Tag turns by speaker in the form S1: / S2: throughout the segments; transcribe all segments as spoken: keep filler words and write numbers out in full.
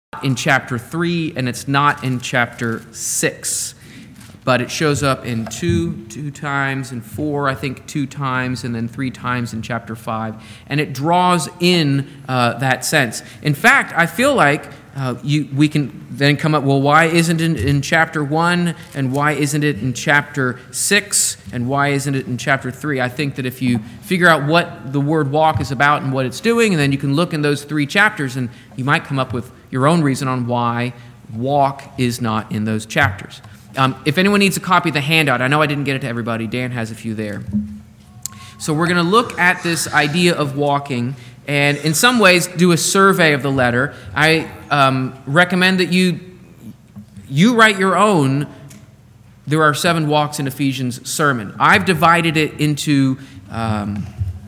S1: in chapter three, and it's not in chapter six. But it shows up in two, two times, in four, I think two times, and then three times in chapter five. And it draws in uh, that sense. In fact, I feel like uh, you, we can then come up, well, why isn't it in chapter one, and why isn't it in chapter six, and why isn't it in chapter three? I think that if you figure out what the word walk is about and what it's doing, and then you can look in those three chapters, and you might come up with your own reason on why walk is not in those chapters. Um, if anyone needs a copy of the handout, I know I didn't get it to everybody. Dan has a few there. So we're going to look at this idea of walking and in some ways do a survey of the letter. I um, recommend that you you write your own There Are Seven Walks in Ephesians sermon. I've divided it into, um,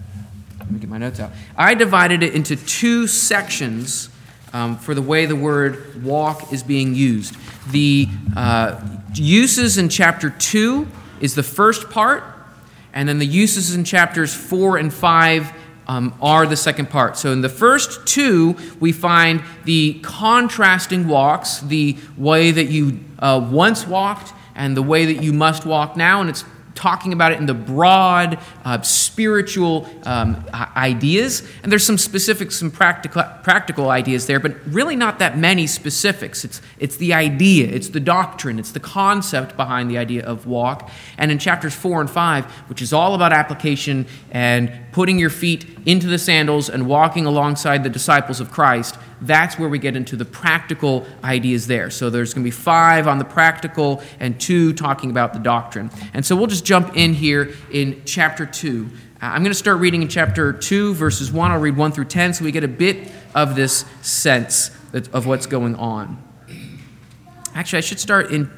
S1: let me get my notes out. I divided it into two sections um, for the way the word walk is being used. The uh, uses in chapter two is the first part, and then the uses in chapters four and five um, are the second part. So in the first two, we find the contrasting walks, the way that you uh, once walked and the way that you must walk now, and it's talking about it in the broad uh, spiritual um, ideas. And there's some specific, some practical practical ideas there, but really not that many specifics. It's it's the idea, it's the doctrine, it's the concept behind the idea of walk. And in chapters four and five, which is all about application and putting your feet into the sandals and walking alongside the disciples of Christ, that's where we get into the practical ideas there. So there's going to be five on the practical and two talking about the doctrine. And so we'll just jump in here in chapter two. Uh, I'm going to start reading in chapter two, verses one. I'll read one through ten, so we get a bit of this sense of what's going on. Actually, I should start in...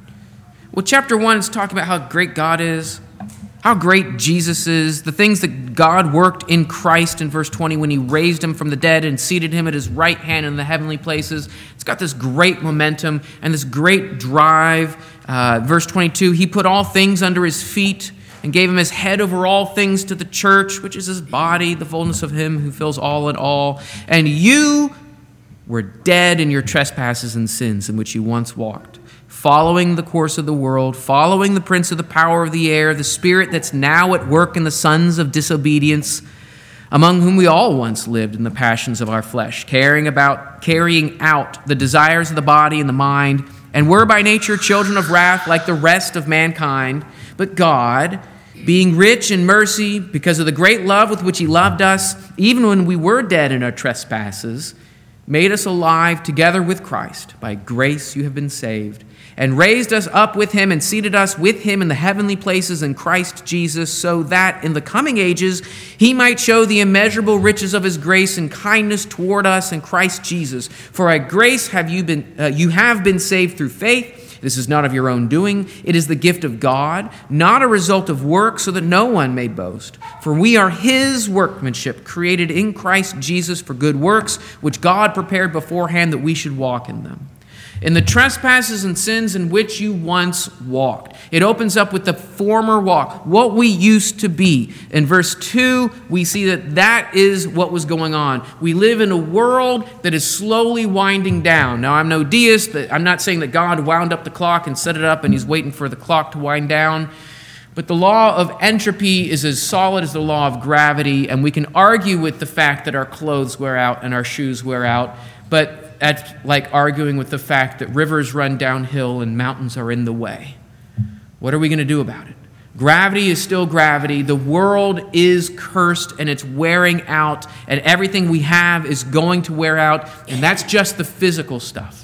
S1: Well, chapter one is talking about how great God is, how great Jesus is, the things that God worked in Christ in verse twenty when he raised him from the dead and seated him at his right hand in the heavenly places. It's got this great momentum and this great drive. Uh, verse twenty-two, he put all things under his feet and gave him his head over all things to the church, which is his body, the fullness of him who fills all in all. And you were dead in your trespasses and sins in which you once walked, following the course of the world, following the prince of the power of the air, the spirit that's now at work in the sons of disobedience, among whom we all once lived in the passions of our flesh, carrying about, carrying out the desires of the body and the mind, and were by nature children of wrath like the rest of mankind. But God, being rich in mercy, because of the great love with which he loved us, even when we were dead in our trespasses, made us alive together with Christ. By grace you have been saved, and raised us up with him and seated us with him in the heavenly places in Christ Jesus, so that in the coming ages he might show the immeasurable riches of his grace and kindness toward us in Christ Jesus. For by grace have you been uh, you have been saved through faith. This is not of your own doing. It is the gift of God, not a result of work, so that no one may boast. For we are his workmanship, created in Christ Jesus for good works, which God prepared beforehand that we should walk in them. In the trespasses and sins in which you once walked. It opens up with the former walk, what we used to be. In verse two, we see that that is what was going on. We live in a world that is slowly winding down. Now, I'm no deist. I'm not saying that God wound up the clock and set it up and he's waiting for the clock to wind down. But the law of entropy is as solid as the law of gravity, and we can argue with the fact that our clothes wear out and our shoes wear out, but that's like arguing with the fact that rivers run downhill and mountains are in the way. What are we going to do about it? Gravity is still gravity. The world is cursed and it's wearing out, and everything we have is going to wear out, and that's just the physical stuff.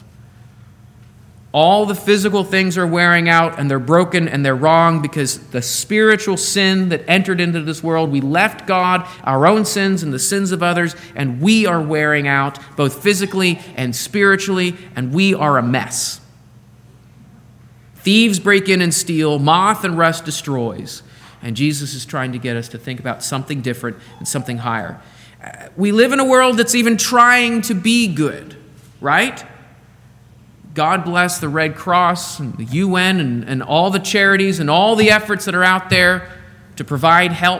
S1: All the physical things are wearing out, and they're broken and they're wrong because the spiritual sin that entered into this world, we left God, our own sins and the sins of others, and we are wearing out both physically and spiritually, and we are a mess. Thieves break in and steal, moth and rust destroys, and Jesus is trying to get us to think about something different and something higher. We live in a world that's even trying to be good, right? God bless the Red Cross and the U N and, and all the charities and all the efforts that are out there to provide help.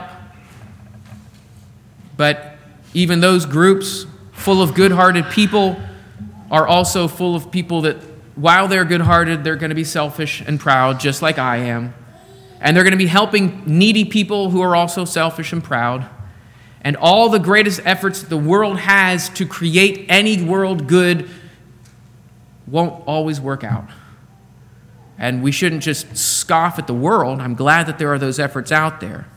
S1: But even those groups full of good-hearted people are also full of people that, while they're good-hearted, they're going to be selfish and proud, just like I am. And they're going to be helping needy people who are also selfish and proud. And all the greatest efforts the world has to create any world good won't always work out. And we shouldn't just scoff at the world. I'm glad that there are those efforts out there.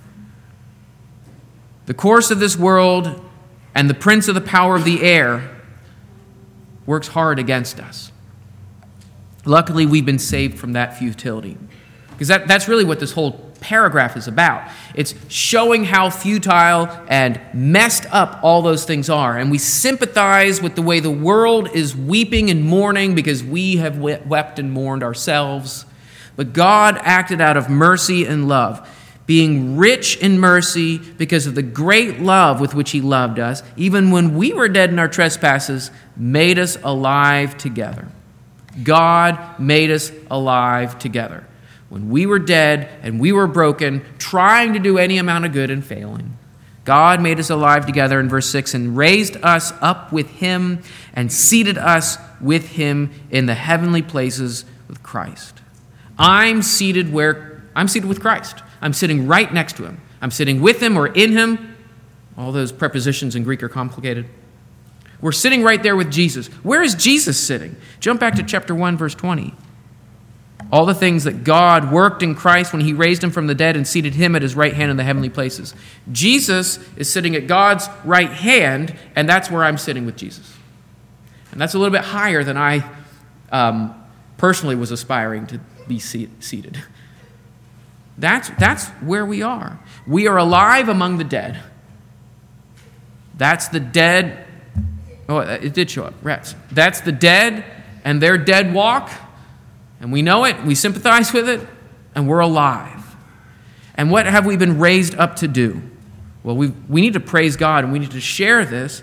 S1: The course of this world and the prince of the power of the air works hard against us. Luckily, we've been saved from that futility. Because that, that's really what this whole paragraph is about. It's showing how futile and messed up all those things are. And we sympathize with the way the world is weeping and mourning because we have wept and mourned ourselves. But God acted out of mercy and love, being rich in mercy because of the great love with which he loved us, even when we were dead in our trespasses, made us alive together. God made us alive together. When we were dead and we were broken, trying to do any amount of good and failing, God made us alive together in verse six and raised us up with him and seated us with him in the heavenly places with Christ. I'm seated where I'm seated with Christ. I'm sitting right next to him. I'm sitting with him or in him. All those prepositions in Greek are complicated. We're sitting right there with Jesus. Where is Jesus sitting? Jump back to chapter one, verse twenty. All the things that God worked in Christ when he raised him from the dead and seated him at his right hand in the heavenly places. Jesus is sitting at God's right hand, and that's where I'm sitting with Jesus. And that's a little bit higher than I um, personally was aspiring to be seated. That's, that's where we are. We are alive among the dead. That's the dead. Oh, it did show up. Rats. That's the dead and their dead walk. And we know it, we sympathize with it, and we're alive. And what have we been raised up to do? Well, we we need to praise God, and we need to share this.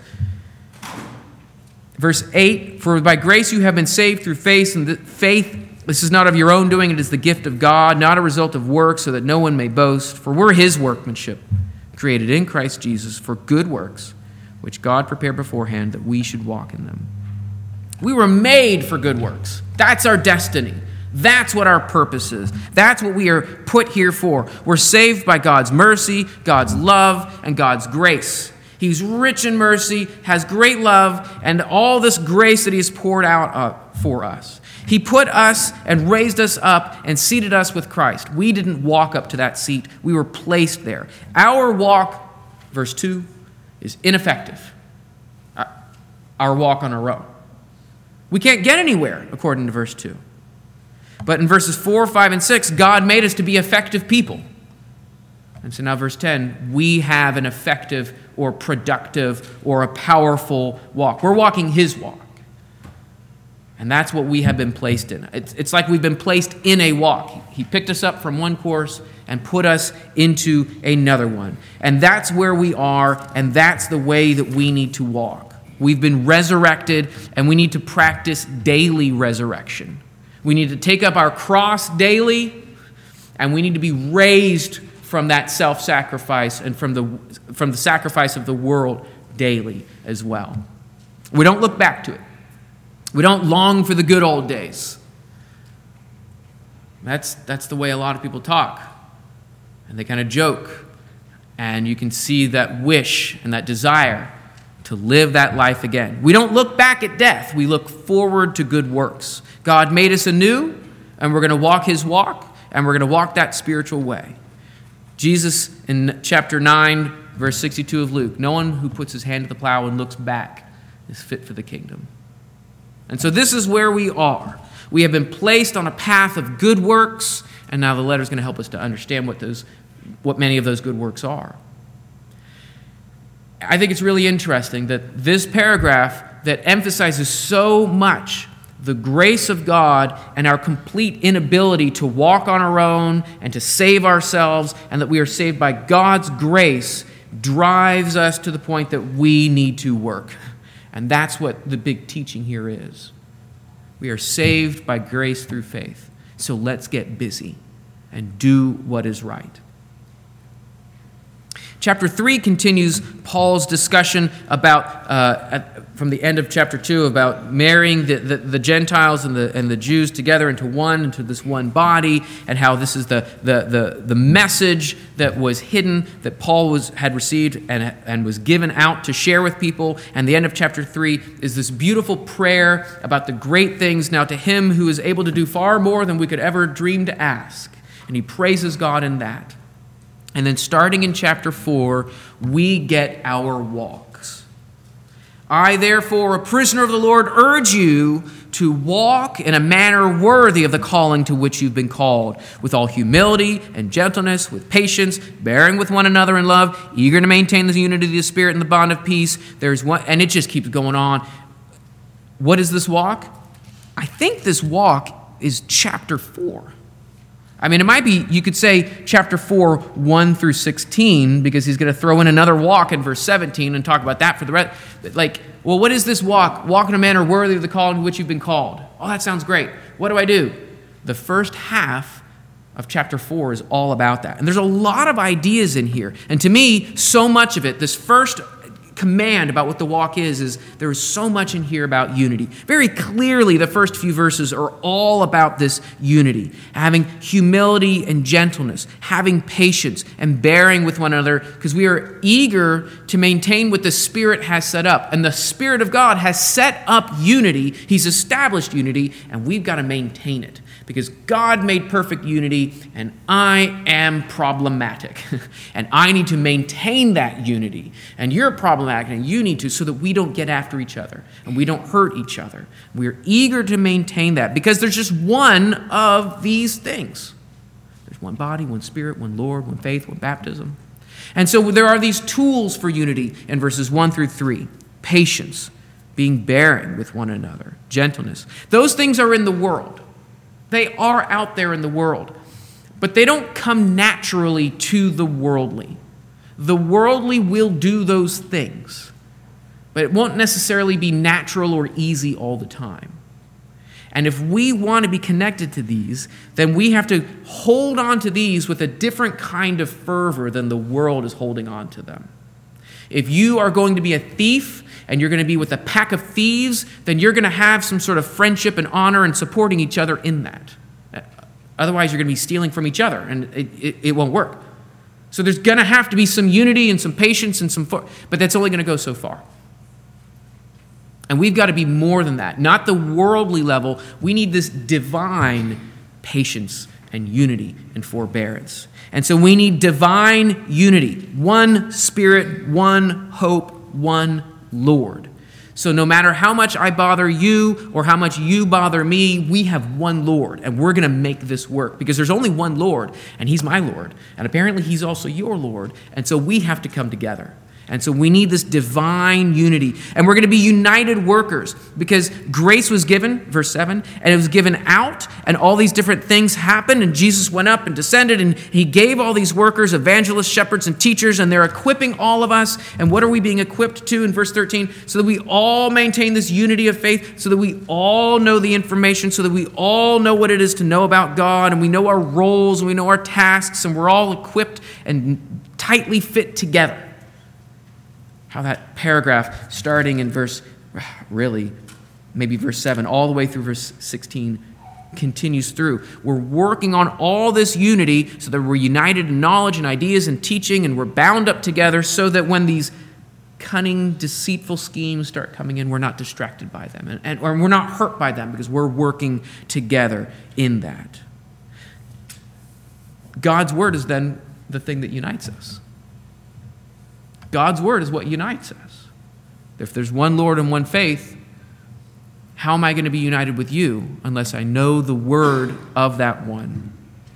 S1: Verse eight, for by grace you have been saved through faith, and the faith, this is not of your own doing, it is the gift of God, not a result of works, so that no one may boast. For we're his workmanship, created in Christ Jesus for good works, which God prepared beforehand that we should walk in them. We were made for good works. That's our destiny. That's what our purpose is. That's what we are put here for. We're saved by God's mercy, God's love, and God's grace. He's rich in mercy, has great love, and all this grace that he has poured out uh, for us. He put us and raised us up and seated us with Christ. We didn't walk up to that seat. We were placed there. Our walk, verse two, is ineffective. Our walk on our own. We can't get anywhere, according to verse two. But in verses four, five, and six, God made us to be effective people. And so now verse ten, we have an effective or productive or a powerful walk. We're walking his walk. And that's what we have been placed in. It's, it's like we've been placed in a walk. He picked us up from one course and put us into another one. And that's where we are, and that's the way that we need to walk. We've been resurrected, and we need to practice daily resurrection. We need to take up our cross daily, and we need to be raised from that self-sacrifice and from the, from the sacrifice of the world daily as well. We don't look back to it. We don't long for the good old days. That's, that's the way a lot of people talk. And they kind of joke. And you can see that wish and that desire to live that life again. We don't look back at death. We look forward to good works. God made us anew, and we're going to walk his walk, and we're going to walk that spiritual way. Jesus, in chapter nine, verse sixty-two of Luke, no one who puts his hand to the plow and looks back is fit for the kingdom. And so this is where we are. We have been placed on a path of good works, and now the letter is going to help us to understand what those, what many of those good works are. I think it's really interesting that this paragraph that emphasizes so much the grace of God and our complete inability to walk on our own and to save ourselves, and that we are saved by God's grace, drives us to the point that we need to work. And that's what the big teaching here is. We are saved by grace through faith. So let's get busy and do what is right. Chapter three continues Paul's discussion about, uh, at, from the end of chapter two, about marrying the, the, the Gentiles and the and the Jews together into one, into this one body, and how this is the the the, the message that was hidden, that Paul was had received and, and was given out to share with people. And the end of chapter three is this beautiful prayer about the great things now to him who is able to do far more than we could ever dream to ask. And he praises God in that. And then starting in chapter four, we get our walks. I, therefore, a prisoner of the Lord, urge you to walk in a manner worthy of the calling to which you've been called, with all humility and gentleness, with patience, bearing with one another in love, eager to maintain the unity of the Spirit and the bond of peace. There's one, and it just keeps going on. What is this walk? I think this walk is chapter four. I mean, it might be, you could say chapter four, one through sixteen, because he's going to throw in another walk in verse seventeen and talk about that for the rest. Like, well, what is this walk? Walk in a manner worthy of the calling to which you've been called. Oh, that sounds great. What do I do? The first half of chapter four is all about that. And there's a lot of ideas in here. And to me, so much of it, this first command about what the walk is, is there is so much in here about unity. Very clearly, the first few verses are all about this unity, having humility and gentleness, having patience and bearing with one another, because we are eager to maintain what the Spirit has set up. And the Spirit of God has set up unity. He's established unity, and we've got to maintain it. Because God made perfect unity, and I am problematic. And I need to maintain that unity. And you're problematic, and you need to, so that we don't get after each other, and we don't hurt each other. We're eager to maintain that, because there's just one of these things. There's one body, one Spirit, one Lord, one faith, one baptism. And so there are these tools for unity in verses one through three. Patience, being bearing with one another, gentleness. Those things are in the world. They are out there in the world, but they don't come naturally to the worldly. The worldly will do those things, but it won't necessarily be natural or easy all the time. And if we want to be connected to these, then we have to hold on to these with a different kind of fervor than the world is holding on to them. If you are going to be a thief, and you're going to be with a pack of thieves, then you're going to have some sort of friendship and honor and supporting each other in that. Otherwise, you're going to be stealing from each other, and it, it, it won't work. So there's going to have to be some unity and some patience and some, but that's only going to go so far. And we've got to be more than that. Not the worldly level. We need this divine patience and unity and forbearance. And so we need divine unity. One Spirit, one hope, one Lord. So no matter how much I bother you or how much you bother me, we have one Lord, and we're going to make this work, because there's only one Lord, and he's my Lord, and apparently he's also your Lord, and so we have to come together. And so we need this divine unity. And we're going to be united workers, because grace was given, verse seven, and it was given out, and all these different things happened, and Jesus went up and descended, and he gave all these workers, evangelists, shepherds, and teachers, and they're equipping all of us. And what are we being equipped to in verse thirteen? So that we all maintain this unity of faith, so that we all know the information, so that we all know what it is to know about God, and we know our roles, and we know our tasks, and we're all equipped and tightly fit together. How that paragraph starting in verse, really, maybe verse seven, all the way through verse sixteen, continues through. We're working on all this unity so that we're united in knowledge and ideas and teaching, and we're bound up together so that when these cunning, deceitful schemes start coming in, we're not distracted by them, and, and or we're not hurt by them, because we're working together in that. God's word is then the thing that unites us. God's word is what unites us. If there's one Lord and one faith, how am I going to be united with you unless I know the word of that one?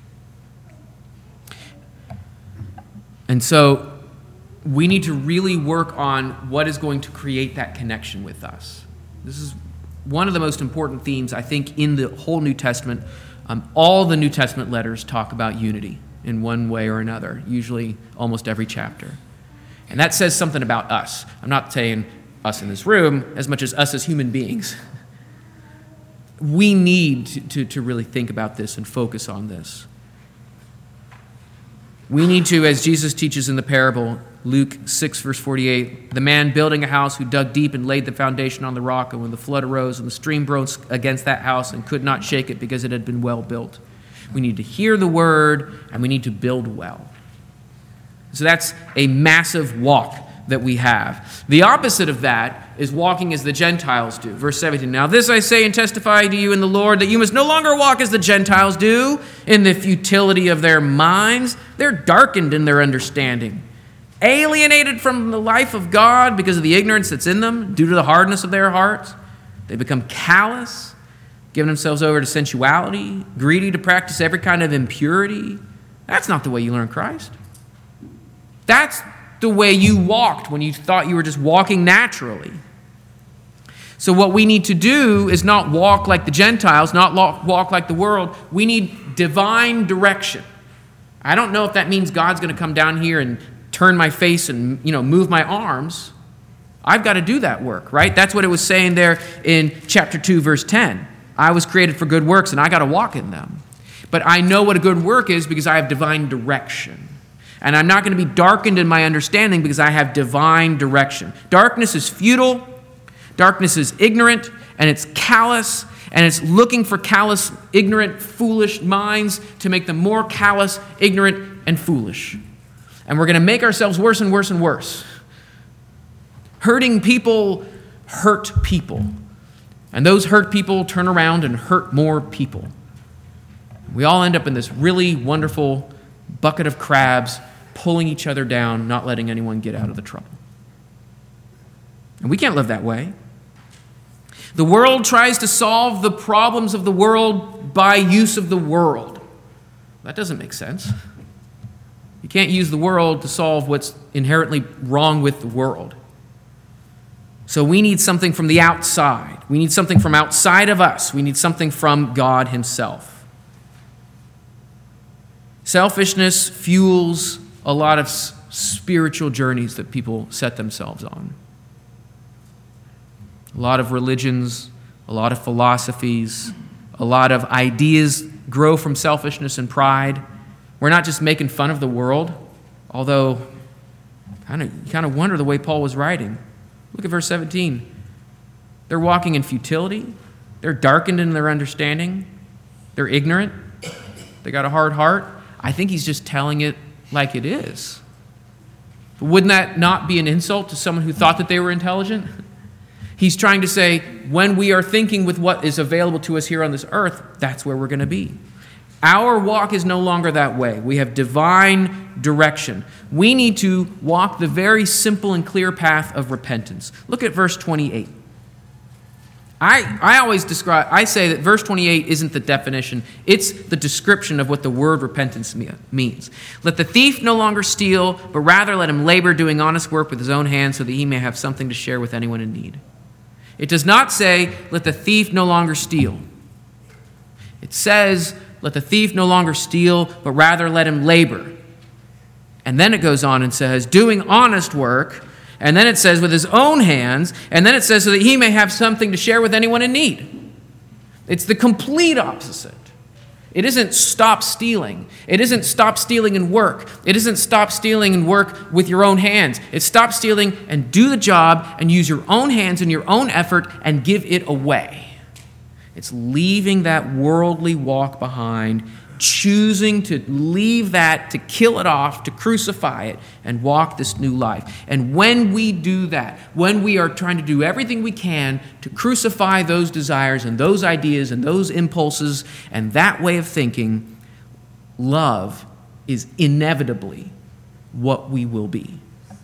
S1: And so we need to really work on what is going to create that connection with us. This is one of the most important themes, I think, in the whole New Testament. Um, all the New Testament letters talk about unity in one way or another, usually almost every chapter. And that says something about us. I'm not saying us in this room as much as us as human beings. We need to, to, to really think about this and focus on this. We need to, as Jesus teaches in the parable, Luke six, verse forty-eight, the man building a house who dug deep and laid the foundation on the rock, and when the flood arose and the stream broke against that house and could not shake it because it had been well built. We need to hear the word, and we need to build well. So that's a massive walk that we have. The opposite of that is walking as the Gentiles do. Verse seventeen, now this I say and testify to you in the Lord, that you must no longer walk as the Gentiles do, in the futility of their minds. They're darkened in their understanding, alienated from the life of God because of the ignorance that's in them, due to the hardness of their hearts. They become callous, giving themselves over to sensuality, greedy to practice every kind of impurity. That's not the way you learn Christ. That's the way you walked when you thought you were just walking naturally. So what we need to do is not walk like the Gentiles, not walk like the world. We need divine direction. I don't know if that means God's going to come down here and turn my face and, you know, move my arms. I've got to do that work, right? That's what it was saying there in chapter two, verse ten. I was created for good works, and I got to walk in them. But I know what a good work is because I have divine direction. And I'm not going to be darkened in my understanding because I have divine direction. Darkness is futile. Darkness is ignorant, and it's callous, and it's looking for callous, ignorant, foolish minds to make them more callous, ignorant, and foolish. And we're going to make ourselves worse and worse and worse. Hurting people hurt people. And those hurt people turn around and hurt more people. We all end up in this really wonderful bucket of crabs, pulling each other down, not letting anyone get out of the trouble. And we can't live that way. The world tries to solve the problems of the world by use of the world. That doesn't make sense. You can't use the world to solve what's inherently wrong with the world. So we need something from the outside. We need something from outside of us. We need something from God himself. Selfishness fuels a lot of spiritual journeys that people set themselves on. A lot of religions, a lot of philosophies, a lot of ideas grow from selfishness and pride. We're not just making fun of the world, although kind of, you kind of wonder the way Paul was writing. Look at verse seventeen. They're walking in futility. They're darkened in their understanding. They're ignorant. They got a hard heart. I think he's just telling it like it is. But wouldn't that not be an insult to someone who thought that they were intelligent? He's trying to say, when we are thinking with what is available to us here on this earth, that's where we're going to be. Our walk is no longer that way. We have divine direction. We need to walk the very simple and clear path of repentance. Look at verse twenty-eight. I, I always describe, I say that verse twenty-eight isn't the definition, it's the description of what the word repentance means. Let the thief no longer steal, but rather let him labor doing honest work with his own hands so that he may have something to share with anyone in need. It does not say, let the thief no longer steal. It says, let the thief no longer steal, but rather let him labor. And then it goes on and says, doing honest work. And then it says, with his own hands. And then it says, so that he may have something to share with anyone in need. It's the complete opposite. It isn't stop stealing. It isn't stop stealing and work. It isn't stop stealing and work with your own hands. It's stop stealing and do the job and use your own hands and your own effort and give it away. It's leaving that worldly walk behind, choosing to leave that, to kill it off, to crucify it, and walk this new life. And when we do that, when we are trying to do everything we can to crucify those desires and those ideas and those impulses and that way of thinking, love is inevitably what we will be.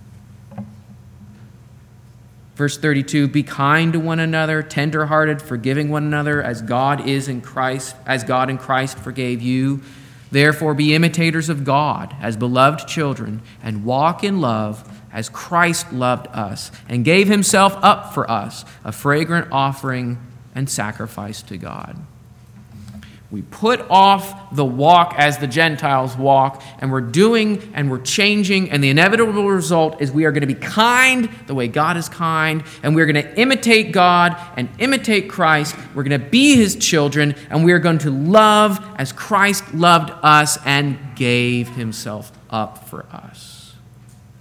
S1: Verse thirty-two, be kind to one another, tenderhearted, forgiving one another, as God is in Christ, as God in Christ forgave you. Therefore be imitators of God as beloved children, and walk in love as Christ loved us, and gave himself up for us, a fragrant offering and sacrifice to God. We put off the walk as the Gentiles walk, and we're doing and we're changing, and the inevitable result is we are going to be kind the way God is kind, and we're going to imitate God and imitate Christ. We're going to be his children, and we are going to love as Christ loved us and gave himself up for us.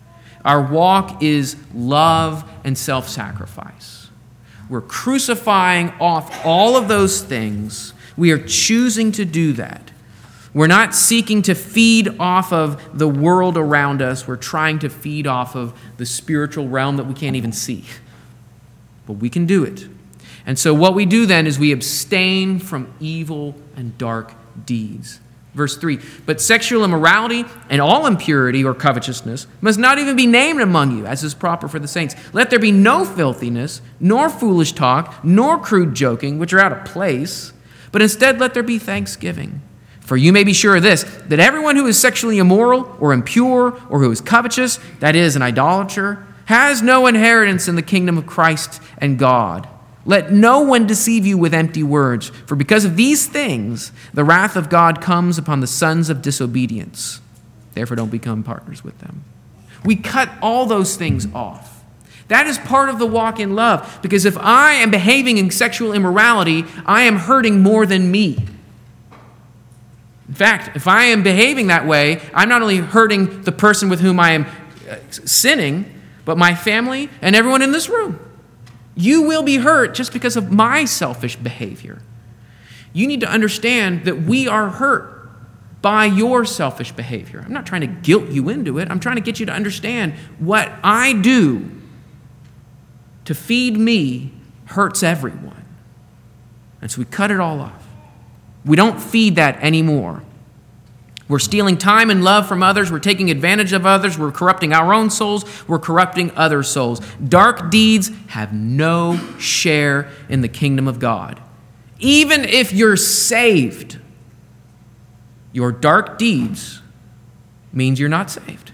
S1: Our walk is love and self-sacrifice. We're crucifying off all of those things. We are choosing to do that. We're not seeking to feed off of the world around us. We're trying to feed off of the spiritual realm that we can't even see. But we can do it. And so what we do then is we abstain from evil and dark deeds. Verse three, but sexual immorality and all impurity or covetousness must not even be named among you, as is proper for the saints. Let there be no filthiness, nor foolish talk, nor crude joking, which are out of place, but instead let there be thanksgiving. For you may be sure of this, that everyone who is sexually immoral or impure or who is covetous, that is, an idolater, has no inheritance in the kingdom of Christ and God. Let no one deceive you with empty words, for because of these things, the wrath of God comes upon the sons of disobedience. Therefore, don't become partners with them. We cut all those things off. That is part of the walk in love, because if I am behaving in sexual immorality, I am hurting more than me. In fact, if I am behaving that way, I'm not only hurting the person with whom I am sinning, but my family and everyone in this room. You will be hurt just because of my selfish behavior. You need to understand that we are hurt by your selfish behavior. I'm not trying to guilt you into it. I'm trying to get you to understand what I do to feed me hurts everyone. And so we cut it all off. We don't feed that anymore. We're stealing time and love from others. We're taking advantage of others. We're corrupting our own souls. We're corrupting other souls. Dark deeds have no share in the kingdom of God. Even if you're saved, your dark deeds means you're not saved.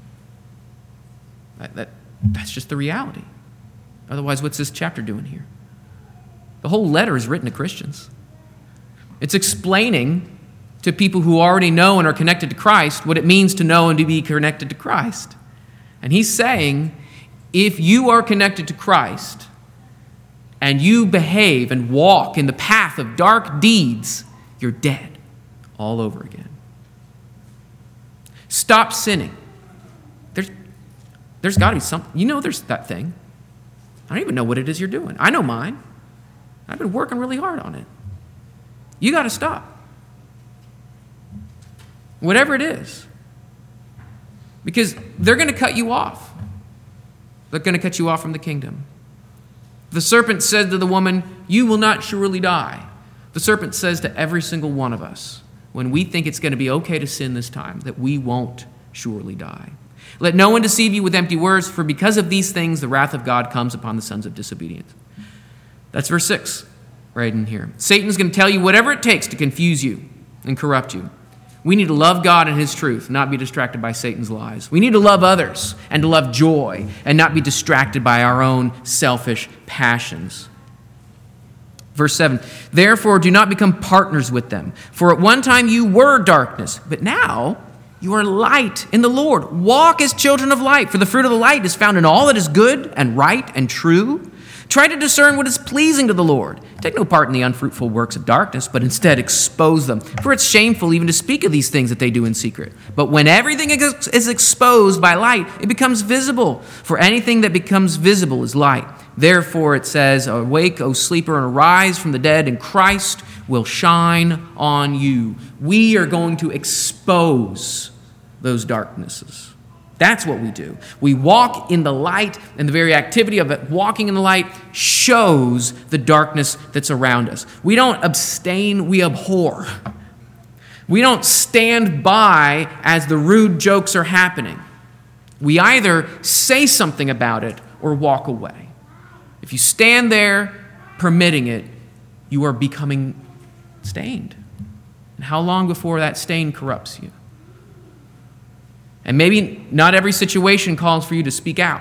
S1: That, that, that's just the reality. Otherwise, what's this chapter doing here? The whole letter is written to Christians. It's explaining to people who already know and are connected to Christ what it means to know and to be connected to Christ. And he's saying, if you are connected to Christ and you behave and walk in the path of dark deeds, you're dead all over again. Stop sinning. There's, there's got to be something. You know there's that thing. I don't even know what it is you're doing. I know mine. I've been working really hard on it. You got to stop. Whatever it is. Because they're going to cut you off. They're going to cut you off from the kingdom. The serpent said to the woman, you will not surely die. The serpent says to every single one of us, when we think it's going to be okay to sin this time, that we won't surely die. Let no one deceive you with empty words, for because of these things, the wrath of God comes upon the sons of disobedience. That's verse six, right in here. Satan's going to tell you whatever it takes to confuse you and corrupt you. We need to love God and his truth, not be distracted by Satan's lies. We need to love others and to love joy and not be distracted by our own selfish passions. Verse seven, therefore do not become partners with them. For at one time you were darkness, but now you are light in the Lord. Walk as children of light, for the fruit of the light is found in all that is good and right and true. Try to discern what is pleasing to the Lord. Take no part in the unfruitful works of darkness, but instead expose them. For it's shameful even to speak of these things that they do in secret. But when everything is exposed by light, it becomes visible. For anything that becomes visible is light. Therefore it says, awake, O sleeper, and arise from the dead, and Christ will shine on you. We are going to expose those darknesses. That's what we do. We walk in the light, and the very activity of it, walking in the light, shows the darkness that's around us. We don't abstain, we abhor. We don't stand by as the rude jokes are happening. We either say something about it or walk away. If you stand there permitting it, you are becoming stained. And how long before that stain corrupts you? And maybe not every situation calls for you to speak out.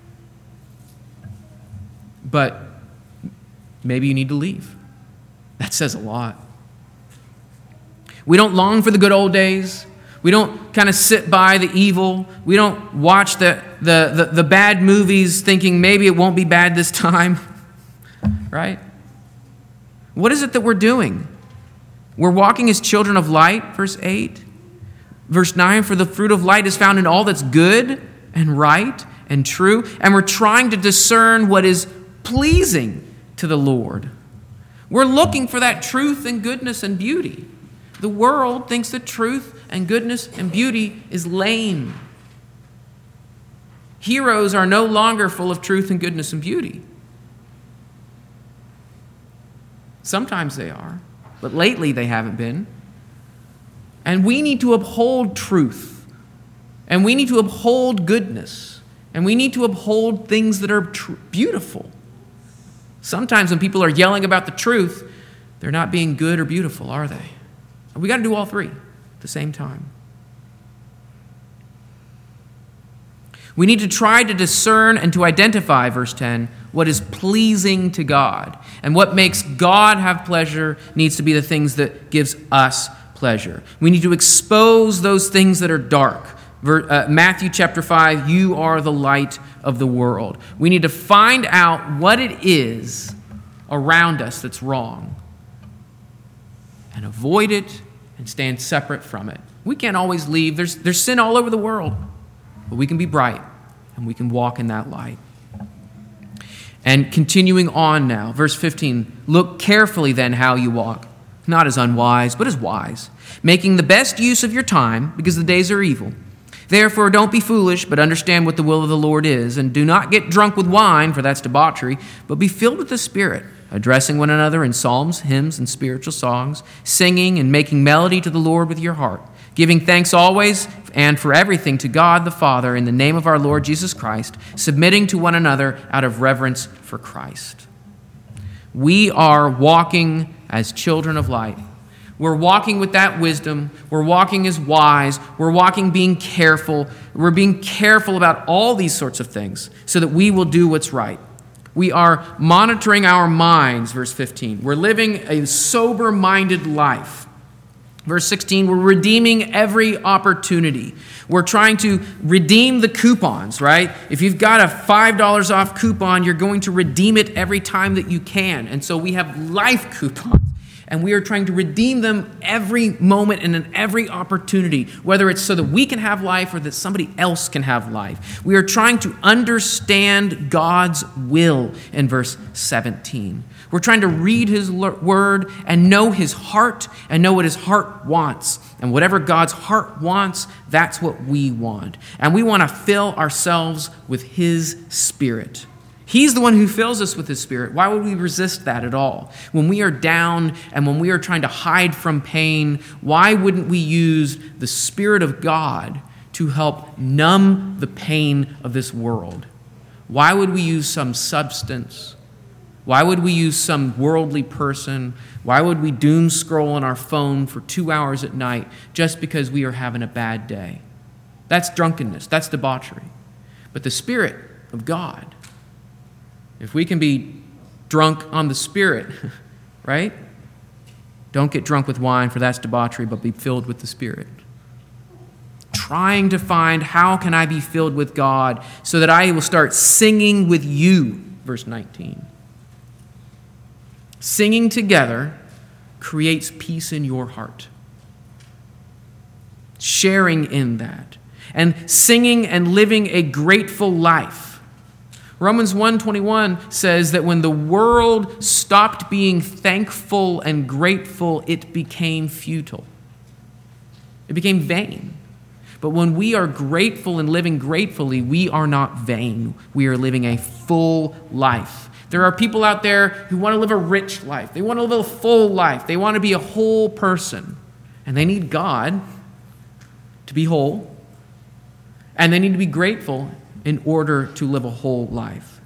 S1: But maybe you need to leave. That says a lot. We don't long for the good old days. We don't kind of sit by the evil. We don't watch the, the, the, the bad movies thinking maybe it won't be bad this time. Right? What is it that we're doing? We're walking as children of light, verse eight. Verse nine, for the fruit of light is found in all that's good and right and true, and we're trying to discern what is pleasing to the Lord. We're looking for that truth and goodness and beauty. The world thinks that truth and goodness and beauty is lame. Heroes are no longer full of truth and goodness and beauty. Sometimes they are, but lately they haven't been. And we need to uphold truth. And we need to uphold goodness. And we need to uphold things that are tr- beautiful. Sometimes when people are yelling about the truth, they're not being good or beautiful, are they? We got to do all three at the same time. We need to try to discern and to identify, verse ten, what is pleasing to God. And what makes God have pleasure needs to be the things that gives us pleasure. We need to expose those things that are dark. Uh, Matthew chapter five, you are the light of the world. We need to find out what it is around us that's wrong and avoid it and stand separate from it. We can't always leave. There's, there's sin all over the world, but we can be bright and we can walk in that light. And continuing on now, verse fifteen, look carefully then how you walk, not as unwise, but as wise, making the best use of your time because the days are evil. Therefore, don't be foolish, but understand what the will of the Lord is, and do not get drunk with wine, for that's debauchery, but be filled with the Spirit, addressing one another in psalms, hymns, and spiritual songs, singing and making melody to the Lord with your heart, giving thanks always and for everything to God the Father in the name of our Lord Jesus Christ, submitting to one another out of reverence for Christ. We are walking as children of light. We're walking with that wisdom. We're walking as wise. We're walking being careful. We're being careful about all these sorts of things so that we will do what's right. We are monitoring our minds, verse fifteen. We're living a sober-minded life. Verse sixteen, we're redeeming every opportunity. We're trying to redeem the coupons, right? If you've got a five dollars off coupon, you're going to redeem it every time that you can. And so we have life coupons. And we are trying to redeem them every moment and in every opportunity, whether it's so that we can have life or that somebody else can have life. We are trying to understand God's will in verse seventeen. We're trying to read his word and know his heart and know what his heart wants. And whatever God's heart wants, that's what we want. And we want to fill ourselves with his Spirit. He's the one who fills us with his Spirit. Why would we resist that at all? When we are down and when we are trying to hide from pain, why wouldn't we use the Spirit of God to help numb the pain of this world? Why would we use some substance? Why would we use some worldly person? Why would we doom scroll on our phone for two hours at night just because we are having a bad day? That's drunkenness. That's debauchery. But the Spirit of God, if we can be drunk on the Spirit, right? Don't get drunk with wine, for that's debauchery, but be filled with the Spirit. Trying to find how can I be filled with God so that I will start singing with you, verse nineteen. Singing together creates peace in your heart. Sharing in that. And singing and living a grateful life. Romans one twenty-one says that when the world stopped being thankful and grateful, it became futile. It became vain. But when we are grateful and living gratefully, we are not vain. We are living a full life. There are people out there who want to live a rich life. They want to live a full life. They want to be a whole person. And they need God to be whole. And they need to be grateful in order to live a whole life.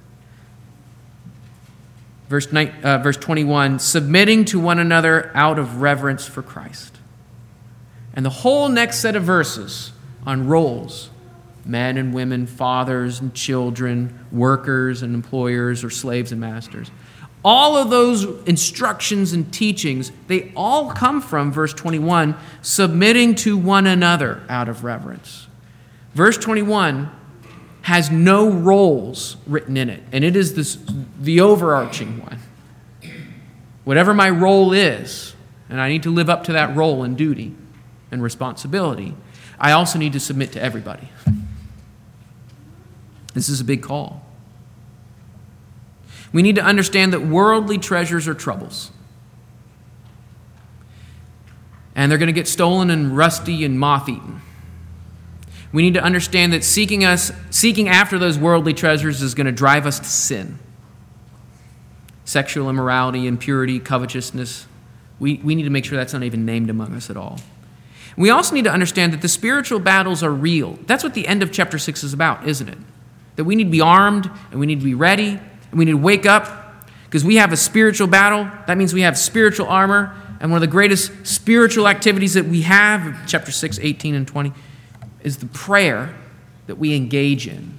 S1: Verse, uh, verse twenty-one, submitting to one another out of reverence for Christ. And the whole next set of verses on roles, men and women, fathers and children, workers and employers, or slaves and masters. All of those instructions and teachings, they all come from, verse twenty-one, submitting to one another out of reverence. Verse twenty-one has no roles written in it, and it is this, the overarching one. Whatever my role is, and I need to live up to that role and duty and responsibility, I also need to submit to everybody. This is a big call. We need to understand that worldly treasures are troubles. And they're going to get stolen and rusty and moth-eaten. We need to understand that seeking us, seeking after those worldly treasures is going to drive us to sin. Sexual immorality, impurity, covetousness. We, we need to make sure that's not even named among us at all. We also need to understand that the spiritual battles are real. That's what the end of chapter six is about, isn't it? That we need to be armed, and we need to be ready, and we need to wake up, because we have a spiritual battle. That means we have spiritual armor, and one of the greatest spiritual activities that we have, chapter six, eighteen and twenty, is the prayer that we engage in.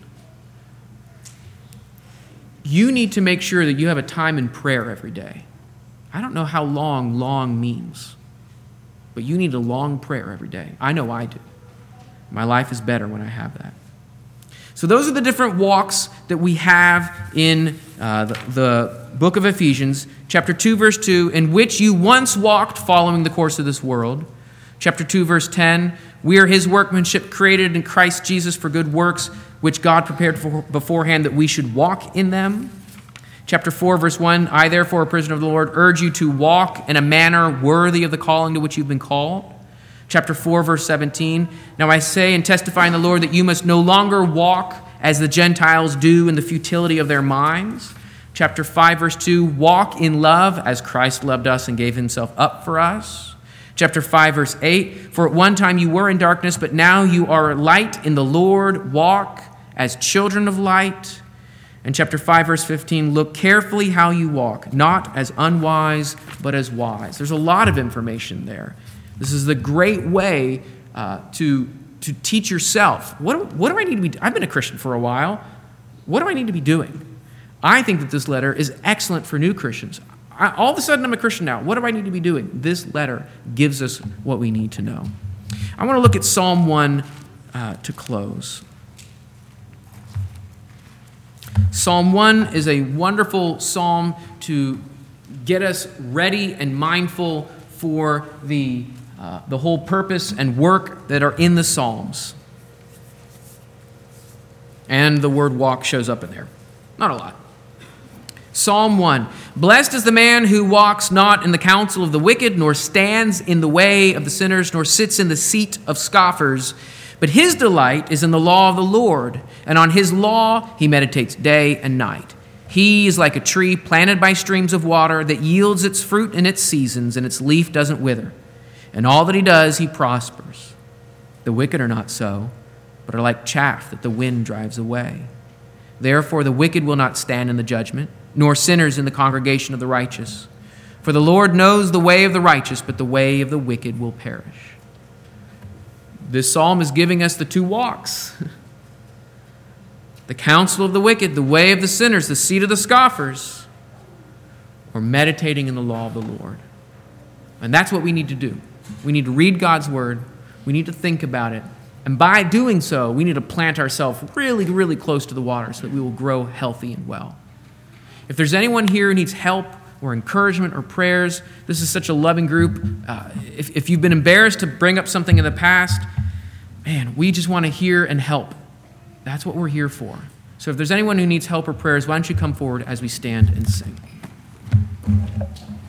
S1: You need to make sure that you have a time in prayer every day. I don't know how long long means, but you need a long prayer every day. I know I do. My life is better when I have that. So those are the different walks that we have in uh, the, the book of Ephesians. Chapter two, verse two, in which you once walked following the course of this world. Chapter two, verse ten, we are his workmanship created in Christ Jesus for good works, which God prepared for beforehand that we should walk in them. Chapter four, verse one, I therefore, a prisoner of the Lord, urge you to walk in a manner worthy of the calling to which you've been called. Chapter four, verse seventeen, now I say and testify in the Lord that you must no longer walk as the Gentiles do in the futility of their minds. Chapter five, verse two, walk in love as Christ loved us and gave himself up for us. Chapter five, verse eight, for at one time you were in darkness, but now you are light in the Lord. Walk as children of light. And chapter five, verse fifteen, look carefully how you walk, not as unwise, but as wise. There's a lot of information there. This is the great way uh, to, to teach yourself. What, what do I need to be? I've been a Christian for a while. What do I need to be doing? I think that this letter is excellent for new Christians. I, all of a sudden, I'm a Christian now. What do I need to be doing? This letter gives us what we need to know. I want to look at Psalm one uh, to close. Psalm one is a wonderful psalm to get us ready and mindful for the, uh, the whole purpose and work that are in the Psalms. And the word walk shows up in there. Not a lot. Psalm one, blessed is the man who walks not in the counsel of the wicked, nor stands in the way of the sinners, nor sits in the seat of scoffers. But his delight is in the law of the Lord, and on his law he meditates day and night. He is like a tree planted by streams of water that yields its fruit in its seasons, and its leaf doesn't wither. And all that he does, he prospers. The wicked are not so, but are like chaff that the wind drives away. Therefore the wicked will not stand in the judgment, nor sinners in the congregation of the righteous. For the Lord knows the way of the righteous, but the way of the wicked will perish. This psalm is giving us the two walks. The counsel of the wicked, the way of the sinners, the seat of the scoffers, or meditating in the law of the Lord. And that's what we need to do. We need to read God's word. We need to think about it. And by doing so, we need to plant ourselves really, really close to the water so that we will grow healthy and well. If there's anyone here who needs help or encouragement or prayers, this is such a loving group. Uh, if, if you've been embarrassed to bring up something in the past, man, we just want to hear and help. That's what we're here for. So if there's anyone who needs help or prayers, why don't you come forward as we stand and sing.